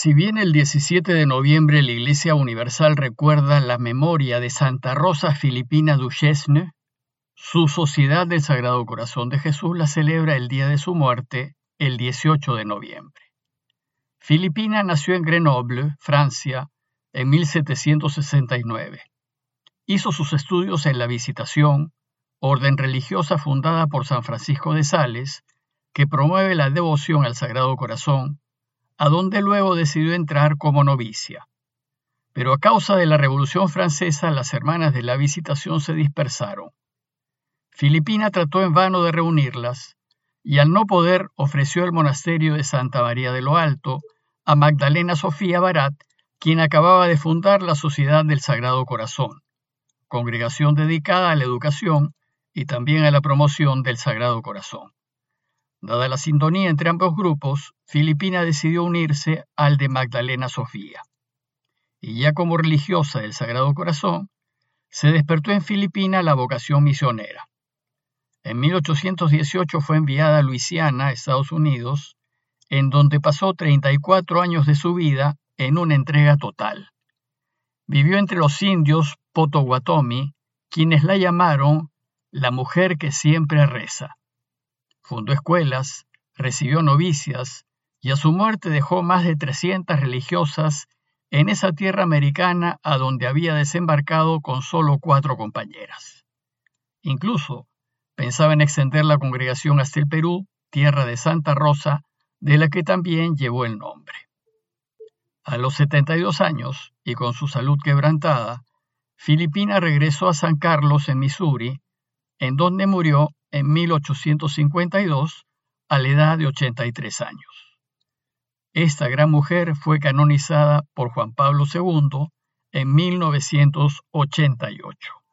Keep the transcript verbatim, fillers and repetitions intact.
Si bien el diecisiete de noviembre la Iglesia Universal recuerda la memoria de Santa Rosa Filipina Duchesne, su Sociedad del Sagrado Corazón de Jesús la celebra el día de su muerte, el dieciocho de noviembre. Filipina nació en Grenoble, Francia, en mil setecientos sesenta y nueve. Hizo sus estudios en la Visitación, orden religiosa fundada por San Francisco de Sales, que promueve la devoción al Sagrado Corazón, a donde luego decidió entrar como novicia. Pero a causa de la Revolución Francesa, las hermanas de la Visitación se dispersaron. Filipina trató en vano de reunirlas, y al no poder ofreció el monasterio de Santa María de lo Alto a Magdalena Sofía Barat, quien acababa de fundar la Sociedad del Sagrado Corazón, congregación dedicada a la educación y también a la promoción del Sagrado Corazón. Dada la sintonía entre ambos grupos, Filipina decidió unirse al de Magdalena Sofía. Y ya como religiosa del Sagrado Corazón, se despertó en Filipina la vocación misionera. En mil ochocientos dieciocho fue enviada a Luisiana, Estados Unidos, en donde pasó treinta y cuatro años de su vida en una entrega total. Vivió entre los indios Potawatomi, quienes la llamaron la mujer que siempre reza. Fundó escuelas, recibió novicias y a su muerte dejó más de trescientas religiosas en esa tierra americana a donde había desembarcado con solo cuatro compañeras. Incluso pensaba en extender la congregación hasta el Perú, tierra de Santa Rosa, de la que también llevó el nombre. A los setenta y dos años, y con su salud quebrantada, Filipina regresó a San Carlos, en Missouri, en donde murió en mil ochocientos cincuenta y dos a la edad de ochenta y tres años. Esta gran mujer fue canonizada por Juan Pablo segundo en mil novecientos ochenta y ocho.